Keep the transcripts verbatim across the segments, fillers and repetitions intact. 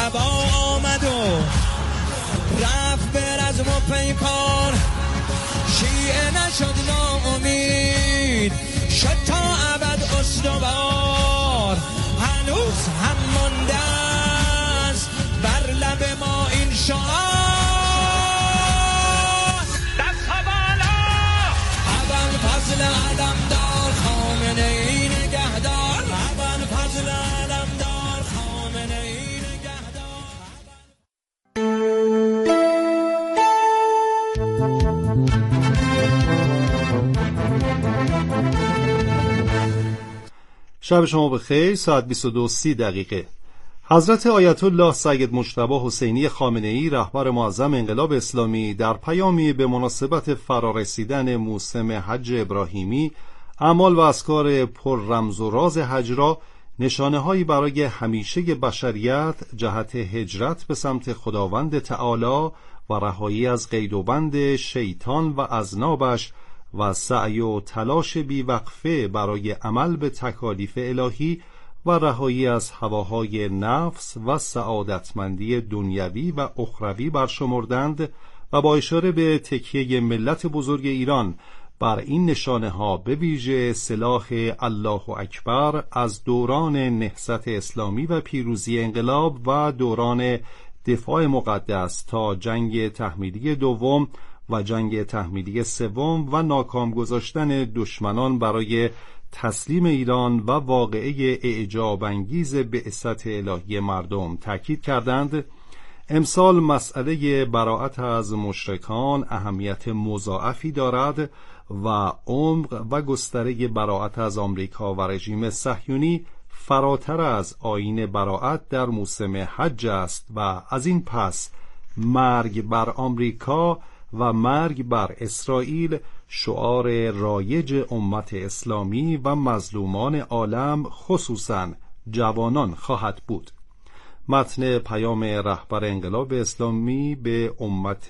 عبا آمد و رفت بر از ما پیکار، شیعه نشد ناامید شد تا ابد استوار، هنوز هم مانده است بر لب ما این شعار، دست بالا ابوالفضل علمدار خامنه ای نگهدار، ابوالفضل علمدار خامنه ای نگهدار. شب شما بخیر. ساعت بیست و دو و سی دقیقه. حضرت آیت الله سید مجتبی حسینی خامنه‌ای رهبر معظم انقلاب اسلامی در پیامی به مناسبت فرارسیدن موسم حج ابراهیمی اعمال و اذکار پر رمز و راز حج را نشانه‌هایی برای همیشه بشریت جهت هجرت به سمت خداوند تعالی و رهایی از قید و بند شیطان و اذنابش و سعی و تلاش بیوقفه برای عمل به تکالیف الهی و رهایی از هواهای نفس و سعادتمندی دنیوی و اخروی برشمردند و با اشاره به تکیه ملت بزرگ ایران بر این نشانه ها به ویژه سلاح الله اکبر از دوران نهضت اسلامی و پیروزی انقلاب و دوران دفاع مقدس تا جنگ تحمیلی دوم و جنگ تحمیلی سوم و ناکام گذاشتن دشمنان برای تسلیم ایران و واقعه اعجاب انگیز بعثت الهی مردم تاکید کردند. امسال مسئله براءت از مشرکان اهمیت مضاعفی دارد و عمق و گستره براءت از آمریکا و رژیم صهیونی فراتر از آیین براءت در موسم حج است و از این پس مرگ بر آمریکا و مرگ بر اسرائیل شعار رایج امت اسلامی و مظلومان عالم خصوصاً جوانان خواهد بود. متن پیام رهبر انقلاب اسلامی به امت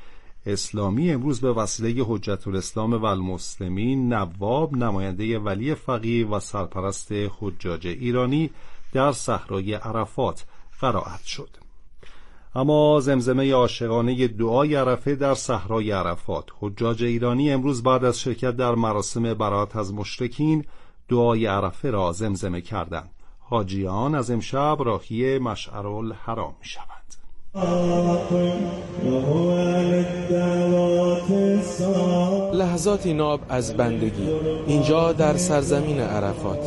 اسلامی امروز به وسیله حجت الاسلام و المسلمین نواب نماینده ولی فقیه و سرپرست حجاج ایرانی در صحرای عرفات قرائت شد. اما زمزمه عاشقانه دعای عرفه در صحرای عرفات، حجاج ایرانی امروز بعد از شرکت در مراسم براءت از مشرکین دعای عرفه را زمزمه کردند. حاجیان از امشب راهی مشعرالحرام می شوند. لحظاتی ناب از بندگی اینجا در سرزمین عرفات.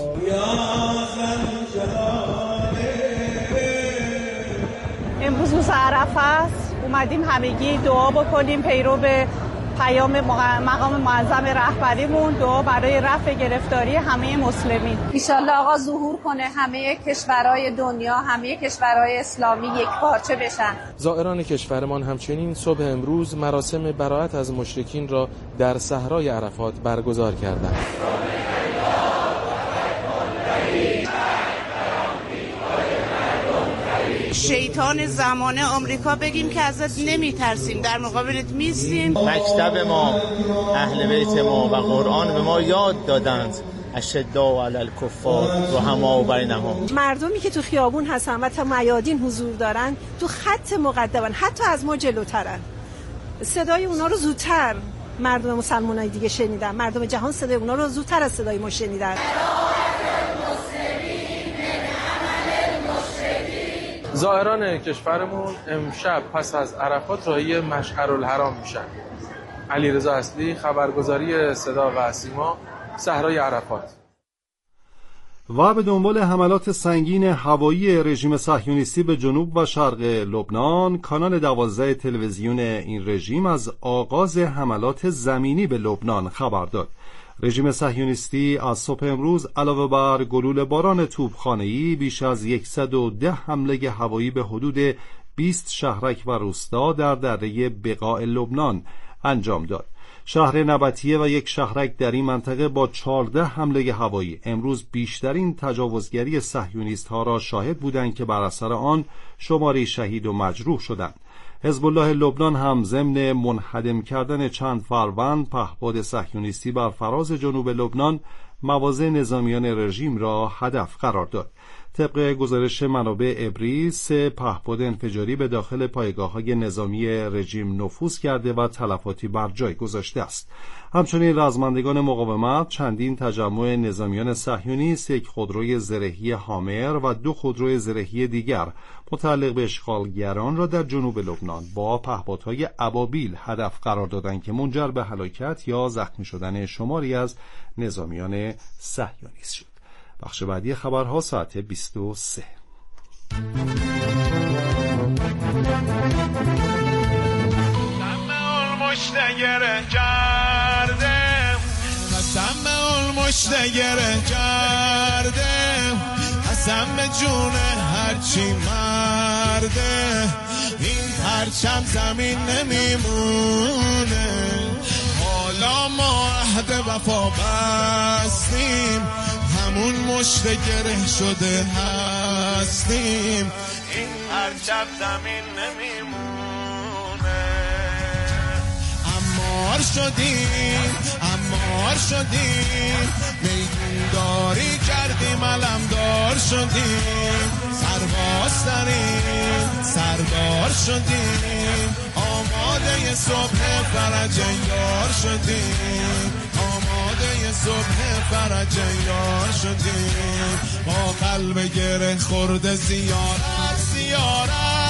امروز روز عرفه است، اومدیم همگی دعا بکنیم پیرو به پیام مقام معظم رهبریمون، دعا برای رفع گرفتاری همه مسلمین. انشالله آقا ظهور کنه، همه کشورهای دنیا، همه کشورهای اسلامی یک پارچه بشن. زائران کشورمان همچنین صبح امروز مراسم براءت از مشرکین را در صحرای عرفات برگزار کردند. شیطان زمانه آمریکا بگیم که ازت نمی ترسیم، در مقابلت میستیم. مکتب ما، اهل بیت ما و قرآن به ما یاد دادند اشداء علی الکفار رحماء بینهم. مردمی که تو خیابون هستن و تا میادین حضور دارن تو خط مقدمن، حتی از ما جلوترن. صدای اونا رو زودتر مردم مسلمانای دیگه شنیدن، مردم جهان صدای اونا رو زودتر از صدای ما شنیدن. زائران کشورمون امشب پس از عرفات راهی مشعرالحرام میشن. علیرضا اصلی، خبرگزاری صدا و سیما، صحرای عرفات. و به دنبال حملات سنگین هوایی رژیم صهیونیستی به جنوب و شرق لبنان، کانال دوازده تلویزیون این رژیم از آغاز حملات زمینی به لبنان خبر داد. رژیم صهیونیستی از صبح امروز علاوه بر گلوله باران توپخانه‌ای بیش از صد و ده حمله هوایی به حدود بیست شهرک و روستا در دره بقاع لبنان انجام داد. شهر نبطیه و یک شهرک در این منطقه با چهارده حمله هوایی امروز بیشترین تجاوزگری صهیونیست‌ها را شاهد بودند که بر اثر آن شماری شهید و مجروح شدند. حزب الله لبنان هم ضمن منهدم کردن چند فروند پهپاد صهیونیستی بر فراز جنوب لبنان مواضع نظامیان رژیم را هدف قرار داد. طبق گزارش منابع عبری، سه پهپاد انفجاری به داخل پایگاه‌های نظامی رژیم نفوذ کرده و تلفاتی بر جای گذاشته است. همچنین رزمندگان مقاومت چندین تجمع نظامیان صهیونیست، یک خودروی زرهی هامر و دو خودروی زرهی دیگر متعلق به اشغالگران را در جنوب لبنان با پهپادهای ابابیل هدف قرار دادند که منجر به هلاکت یا زخمی شدن شماری از نظامیان صهیونیست شد. بخش بعدی خبرها ساعت بیست و سه. مشتگره کردم قسم به اون مشتگره کردم قسم به جون هرچی مرده این پرچم زمین نمیمونه حالا ما عهد وفا بستیم همون مشتگره شده هستیم این پرچم زمین نمیمونه امار شدیم امار شدیم میدونداری کردیم علمدار شدیم سرباز داریم سردار شدیم آماده صبح فرج یار شدیم آماده صبح فرج یار شدیم با قلب گره خورده زیارت زیارت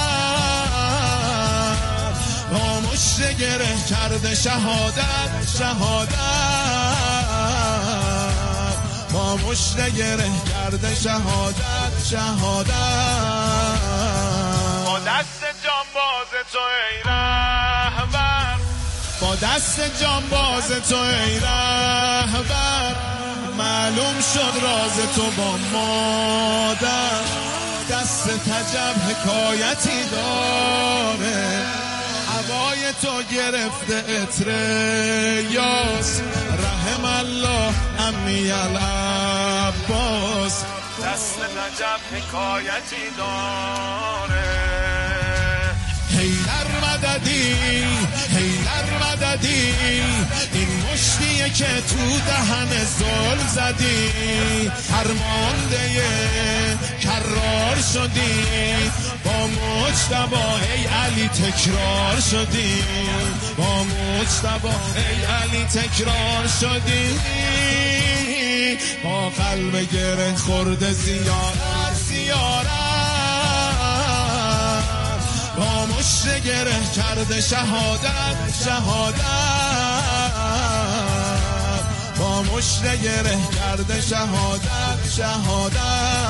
با مشت گره کرده شهادت شهادت با مشت گره کرده شهادت شهادت با دست جانباز تو ای رهبر با دست جانباز تو ای رهبر معلوم شد راز تو با مادر دست تجب حکایتی داره هوای تو گرفته عطر یاس رحم الله امی العباس دست نجب حکایتی داره حیدر مددی حیدر مددی این مشتیه که تو دهن ظلم زدی فرمانده کرار شدی با مجتبی ای علی تکرار شدی با مجتبی ای علی تکرار شدی با قلب گره خورده زیارت زیارت با مشت گره کرده شهادت شهادت با مشت گره کرده شهادت شهادت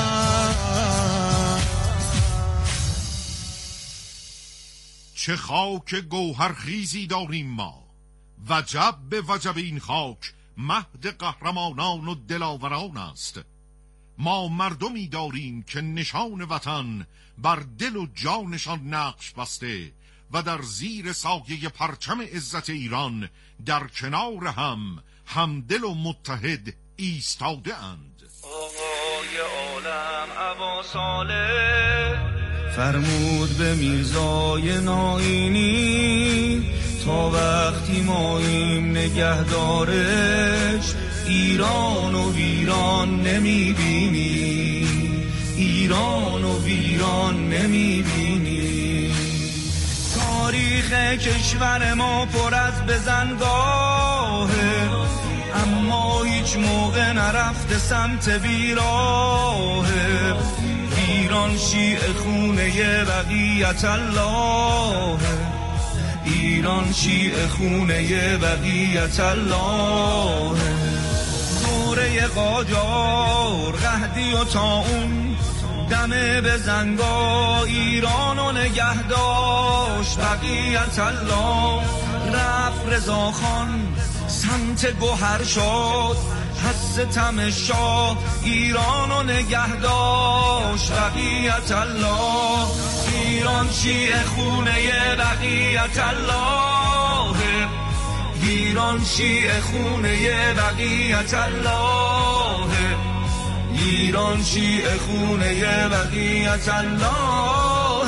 چه خاک گوهر خیزی داریم ما وجب به وجب این خاک مهد قهرمانان و دلاوران است ما مردمی داریم که نشان وطن بر دل و جانشان نقش بسته و در زیر سایه پرچم عزت ایران در کنار هم همدل و متحد ایستاده اند. آقای عالم ابا صالح فرمود به میرزای ناینی تا وقتی ماییم نگهدارش ایران و ویران نمیبینی ایران و ویران نمیبینی تاریخ کشور ما پر از بزنگاهه اما هیچ موقع نرفته سمت بیراهه ایران شیعه خونه بقیت الله ایران شیعه خونه بقیت الله دوره قاجار قحطی و طاعون دم بزنگا ایران و نگه داشت بقیت الله رفت رضاخان سمت گوهر شد حس تمشا ایران و نگه داشت بقیت الله ایران شیعه خونه بقیت الله ایران شیعه خونه بقیت الله ایران شیعه خونه بقیت الله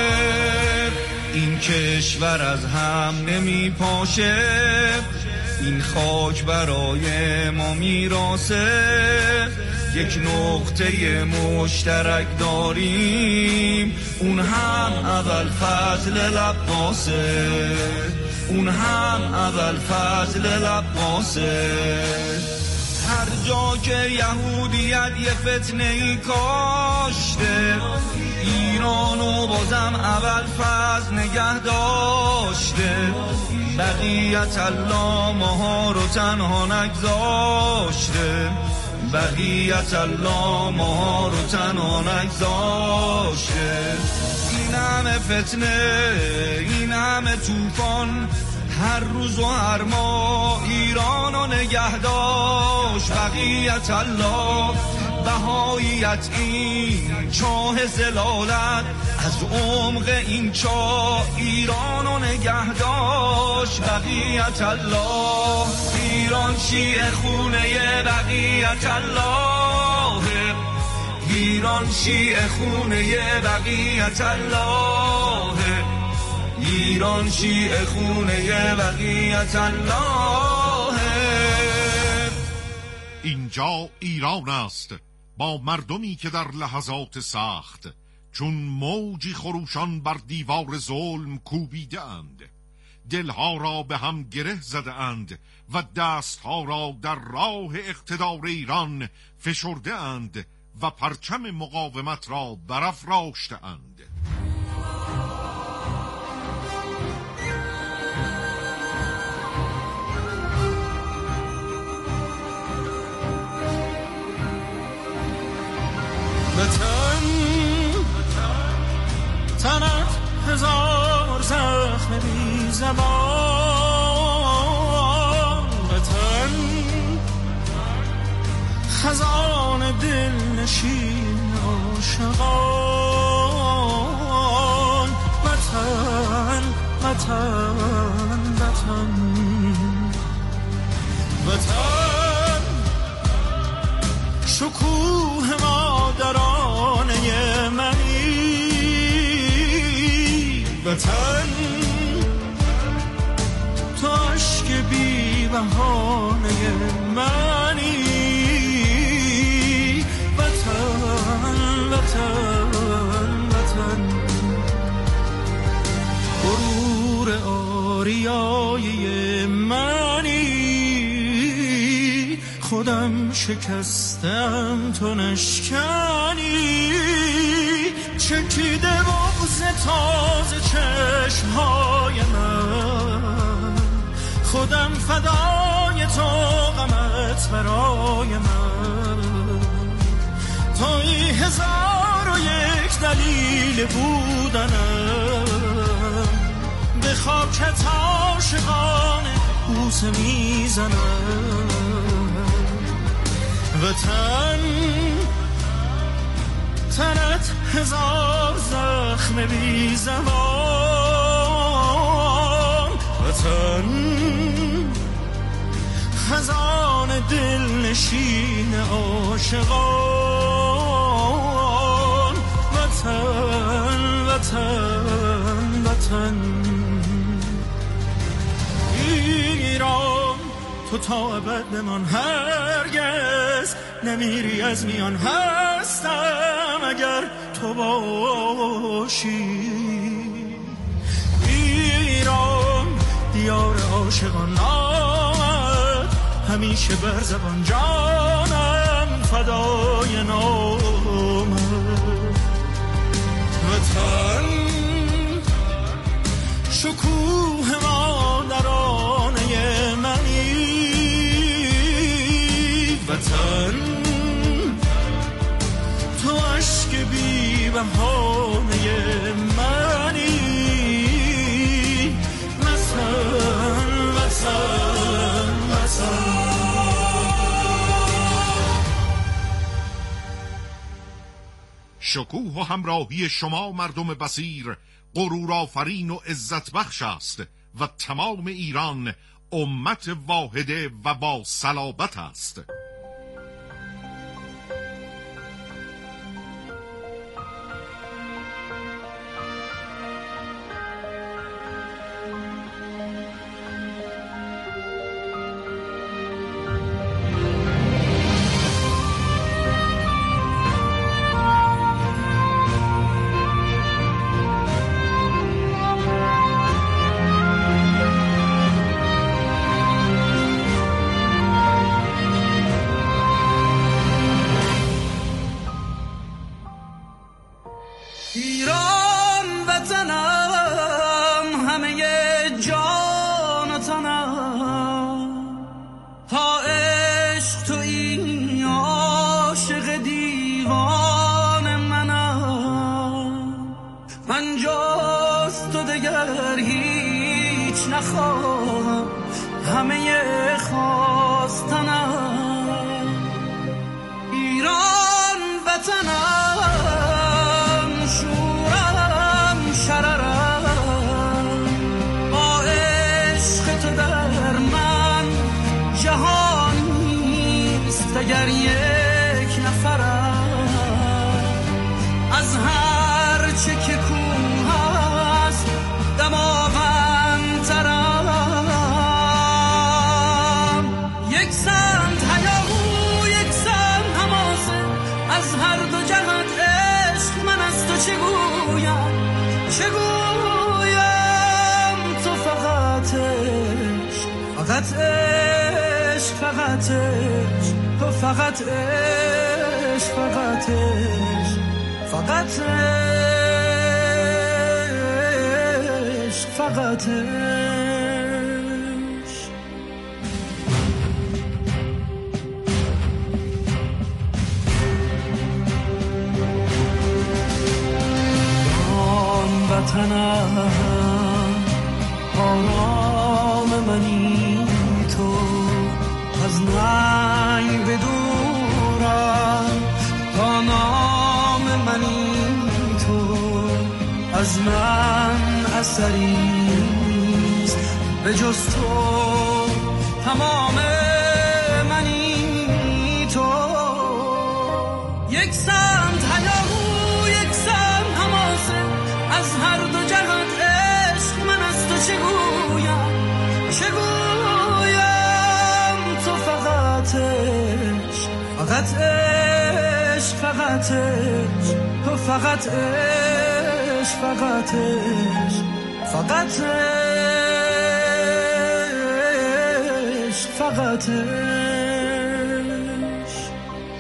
این کشور از هم نمی پاشه این خاک برای ما میراسه یک نقطه مشترک داریم، اون هم اول فضل العباسه، اون هم اول فضل العباسه. هر جا که یهودیت یه فتنه ای کاشته، ایرانو بازم اول فضل نگه داشته. بقیت الله ماها رو تنها نگذاشته، بقیت الله ماها رو تنها نگذاشته. این همه فتنه، این همه طوفان، هر روز و هر ماه ایران رو نگه داشت. بقیت الله بهاییت این چاه زلالت، از عمق این چاه ایران رو نگه داشت. بقیت الله ایران شیعه خونه بقیت الله، ایران شیعه خونه بقیت الله، ایران شیعه خونه بقیت الله. اینجا ایران است با مردمی که در لحظات سخت چون موجی خروشان بر دیوار ظلم کوبیده اند، دلها را به هم گره زده اند و دستها را در راه اقتدار ایران فشرده اند و پرچم مقاومت را برافراشته اند. وطن تنت هزار زخم بی زبان، وطن خزان دل نشین عاشقان. وطن وطن وطن وطن شکوه مادرانه منی، وطن تو عشق بی بهانه منی. وطن وطن وطن غرور آریای منی، خودم شکستم تو نشکنی. چکیده بغض تازه چشمهای من، خودم فدای تو غمت برای من. توی هزار و یک دلیل بودنم، به خاکت عاشقانه بوسه میزنم. وطن تنت هزار زخم بی زبان، وطن خزان دل نشین عاشقان. وطن وطن وطن ایران تو تا ابد بمان، هرگز نمیری از میان. هستم اگر تو باشی، ایران دیار عاشقان آمد همیشه بر زبان. جانم فدای نامت. وطن شکوه مادرانه منی، وطن تو عشق بی بهانه منی. وطن وطن وطن شکوه و همراهی شما مردم بصیر غرور آفرین و عزت بخش است و تمام ایران امت واحده و با صلابت است. وطنم همه جان و تنم تا عشق تو این عاشق دیوان منم من جز تو دگر هیچ نخواهم همه خواستنم ایران وطنم شورم شررم با عشق تو در من جهان نیست اگر یک نفرم از هر چه که کوه است دماغندترم یک سمت هیاهو یک سمت حماسه از هر دو جهت عشق من از تو چه گویم چه گویم تو فقط عشق فقط عشق فقط عشق تو فقط عشق فقط عشق فقط عشق فقط عشق وطنم آرام منی تو از ننگ بدورم تا نام منی تو از من اثریست به جز تو تمام منی تو یک سمت هیاهو یک سمت حماسه از هر دو جهت عشق من از تو چه گویم چه گویم تو فقط عشق فقط عشق فقط عشق تو فقط عشق فقط عشق فقط عشق فقط عشق.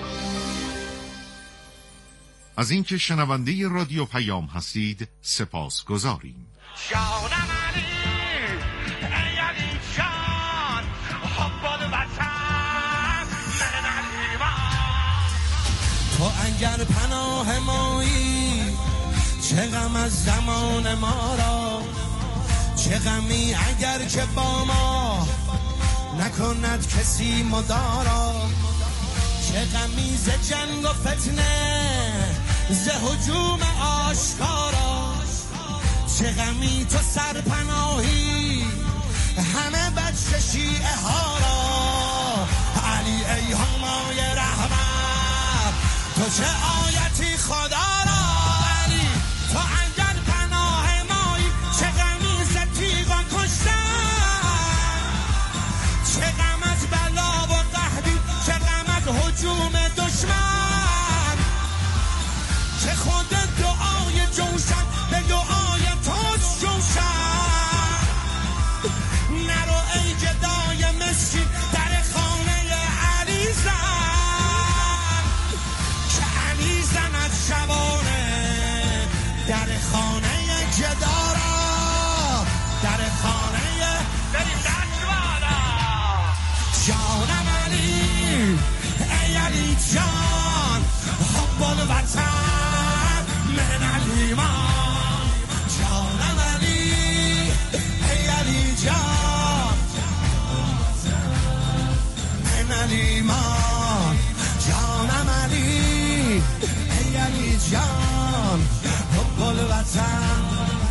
از اینکه شنونده رادیو پیام هستید سپاس گذاریم. جانم علی ای علی جان حبال وطن من علیمان تو اگر پناه مایی چه غم از زمان ما را چه غمی اگر که با ما نکند کسی مدارا چه غمی ز جنگ و فتنه ز هجوم آشکارا چه غمی تو سرپناهی همه بچه شیعه ها را علی ای همای رحمت تو چه آیتی خدا را علی تو اگر پناه مایی چه غمی ز تیغان کشتن چه غم از بلا و قحطی چه غم از هجوم دشمن چه خود دعای جوشن به دعای توست جوشن نرو ای گدای مسکین در خانه علی زن که علی زن از شبانه در خانه گدارا در خانه بریم دشوالا جانم علی ای علی جان حبال وطن من علیمان جانم علی ای علی جان من علیمان جانم علی ای علی جان حبال وطن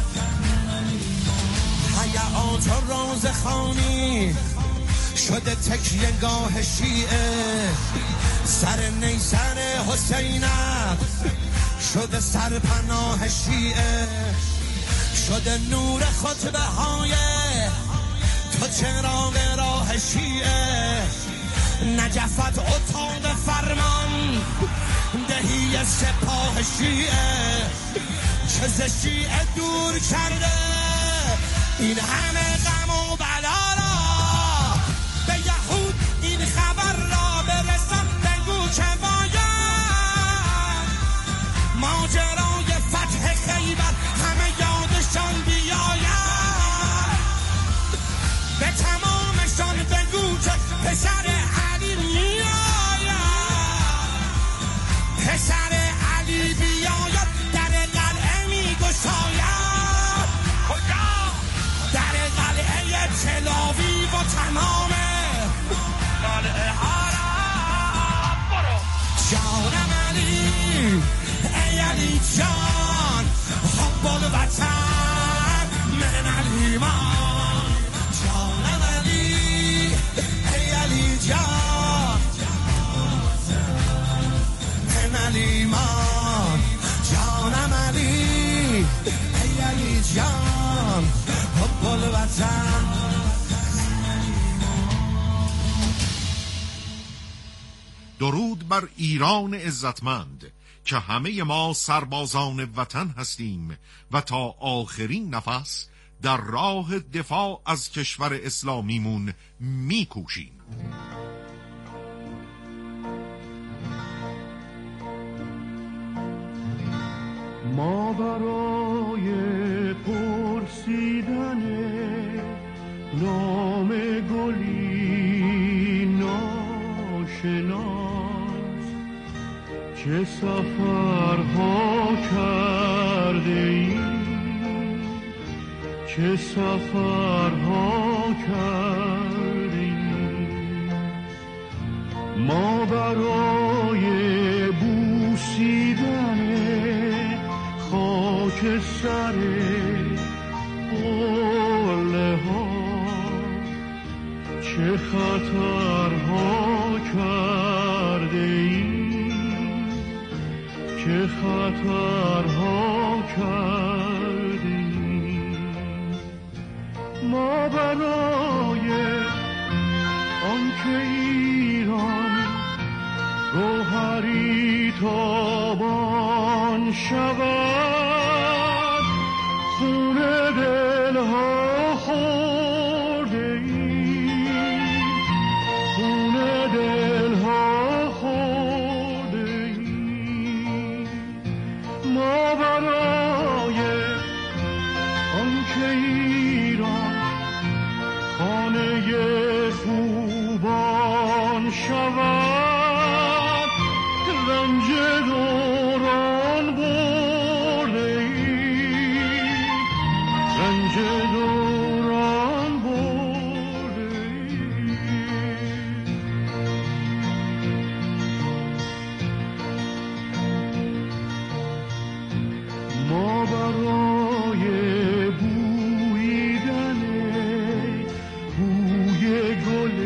حیات و روز خانی شده تکیه گاه شیعه سر نیسر حسینت شده سر پناه شیعه شده نور خطبه های تو چراغ راه شیعه نجفت اتاق فرمان دهی سپاه شیعه چه ز شیعه دور کرده این همه غم و بلا را به یهود این خبر را برسان بگو که باید ماجرای فتح خیبر همه یاد الوطن من الإيمان جانم علی ای علی جان من الإيمان جانم علی ای علی جان حب الوطن. درود بر ایران عزتمند که همه ما سربازان وطن هستیم و تا آخرین نفس در راه دفاع از کشور اسلامیمون میکوشیم. ما برای پرسیدن نام گلی ناشناس چه سفرها کرده ایم، چه سفرها کرده ایم. ما برای بوسیدن خاک سر قله ها چه خطرها کرده ایم، چه خطرها کرده ایم. ما برای آنکه ایران گوهری تابان شود خون دلها خورده ایم، خون دلها خورده ایم. ما برای آنکه ایران خانه خوبان شود رنج دوران برده ایم، رنج دوران برده ایم. ما برای بویدن بوی گل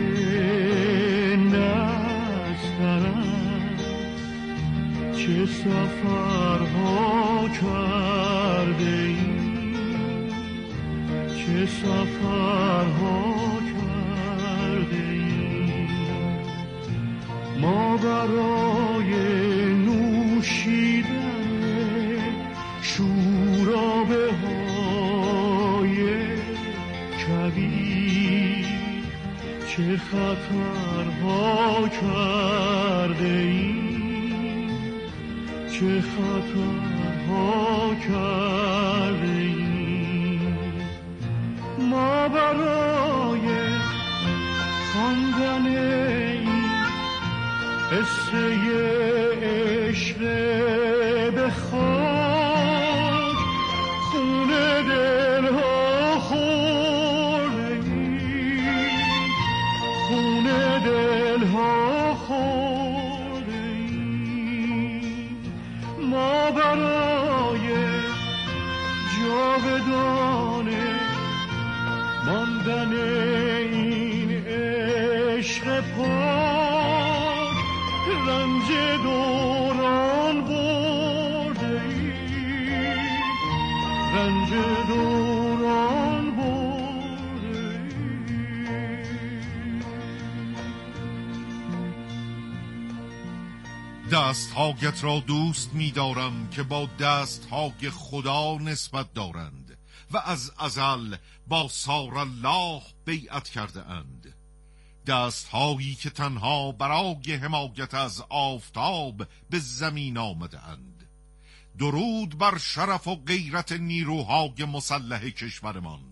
نسترن چه سفرها کرده ایم، چه سفرها کرده ایم. ما برای نوشیدن شورابه های کبیر چه خطرها کرده ایم، چه خطرها کرده ایم. ما برای خواندن این قصه عشق به خاک خون دلها خورده ایم، خون دلها خورده ایم. ما برای جاودانه ماندن این عشق پاک رنج دوران برده ایم، رنج دوران برده ایم. دستهایت را دوست می دارم که با دستهای خدا نسبت دارند و از ازل با سار الله بیعت کرده اند. دستهایی که تنها برای حمایت از آفتاب به زمین آمده اند. درود بر شرف و غیرت نیروهای مسلح کشورمان.